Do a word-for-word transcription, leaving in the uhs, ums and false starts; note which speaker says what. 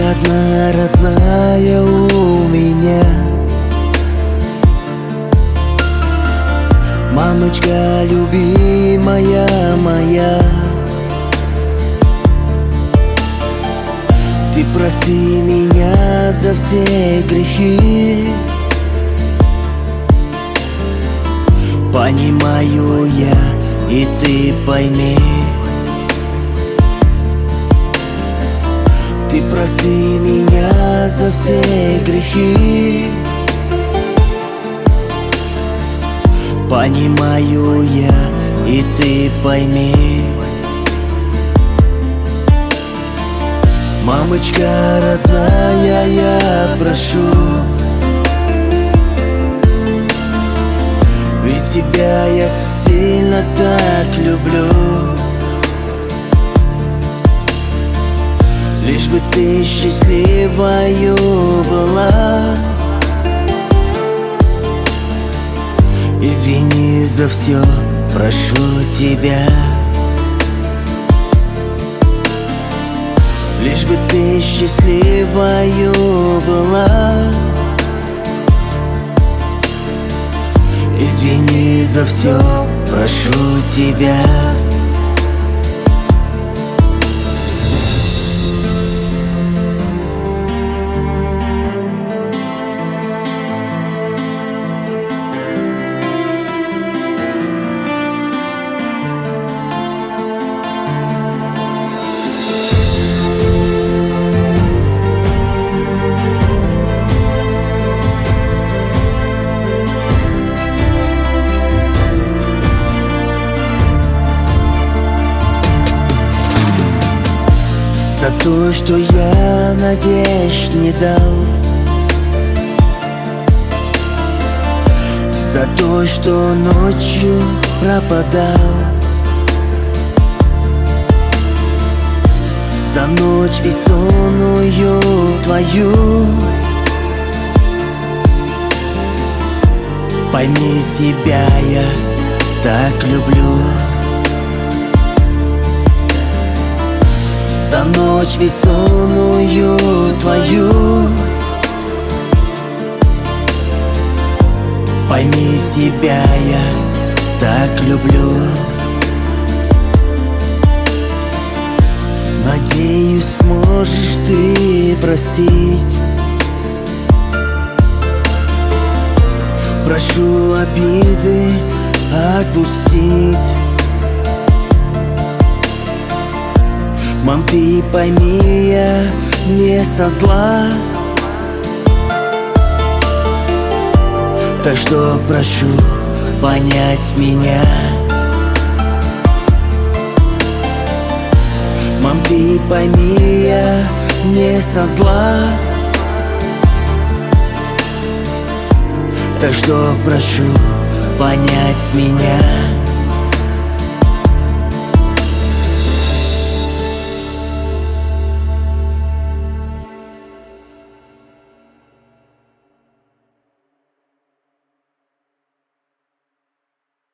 Speaker 1: одна родная у меня. Мамочка любимая моя, ты прости меня за все грехи. Понимаю я, и ты пойми. Ты прости меня за все грехи. Понимаю я, и ты пойми. Мамочка родная, я прошу, ведь тебя я сильно так люблю. Лишь бы ты счастливою была. Извини за все, прошу тебя. Лишь бы ты счастливою была. Извини за все, прошу тебя. За то, что я надежд не дал, за то, что ночью пропадал, за ночь бессонную твою. Пойми, тебя я так люблю. За ночь бессонную твою. Пойми, тебя я так люблю. Надеюсь, сможешь ты простить. Прошу обиды отпустить. Мам, ты пойми, я не со зла, так что прошу понять меня. Мам, ты пойми, я не со зла, так что прошу понять меня.